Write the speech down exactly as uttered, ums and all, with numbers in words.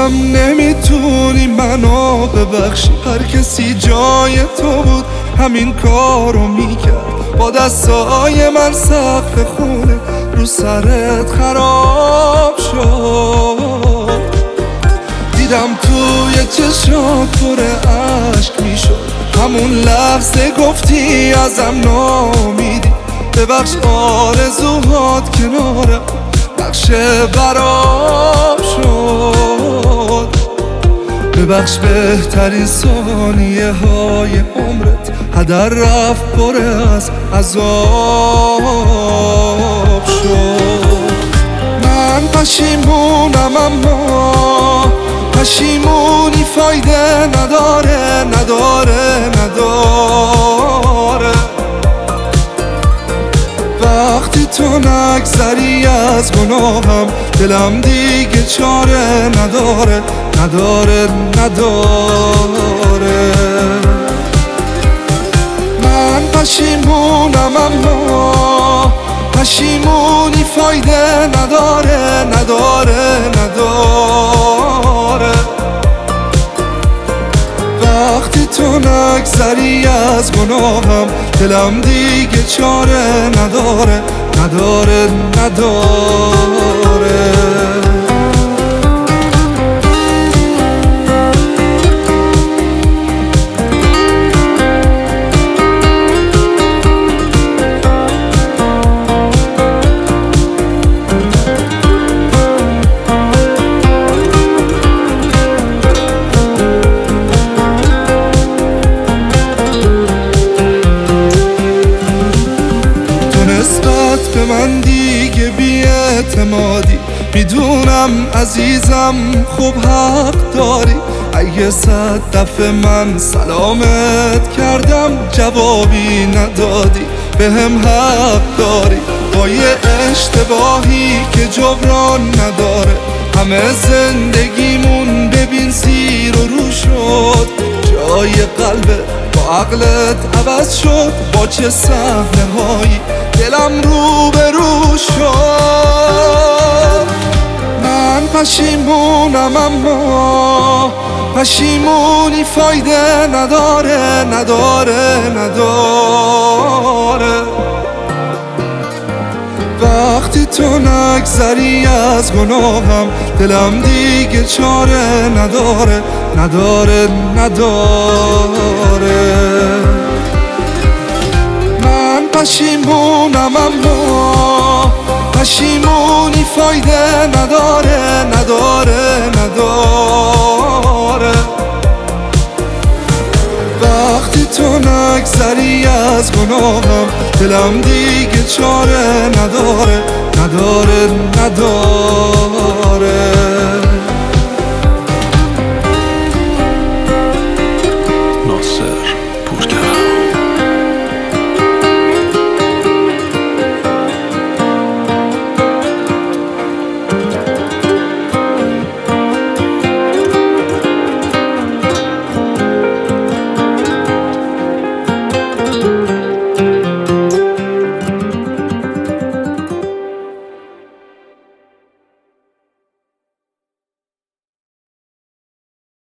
گفتم نمیتونی منو ببخشی، هر کسی جای تو بود همین کارو میکرد. با دستای من سقف خونه رو سرت خراب شد. دیدم توی چشات پر عشق میشد، همون لحظه گفتی ازم ناامیدی. ببخش آرزوهات کنارم نقشه برام شد. ببخش بهترین ثانیه های عمرت هدر رفت، پر از عذاب شد. من پشیمونم اما پشیمونی فایده نداره نداره نداره. وقتی تو نگذری از گناهم دلم دیگه چاره نداره نداره نداره. من پشیمونم اما پشیمونی فایده نداره نداره نداره. وقتی تو نگذری از گناهم دلم دیگه چاره نداره نداره نداره. به من دیگه بی‌اعتمادی، میدونم عزیزم خوب حق داری. اگه صد دفعه من سلامت کردم جوابی ندادی، بهم حق داری. با یه اشتباهی که جبران نداره همه زندگیمون ببین زیر و رو شد. جای قلبت با عقلت عوض شد، با چه صحنه هایی دلم رو به رو شد. من پشیمونم اما پشیمونی فایده نداره نداره نداره. وقتی تو نگذری از گناهم دلم دیگه چاره نداره نداره نداره. من پشیمونم اما پشیمونی فایده نداره نداره نداره. وقتی تو نگذری از گناهم دلم دیگه چاره نداره نداره نداره.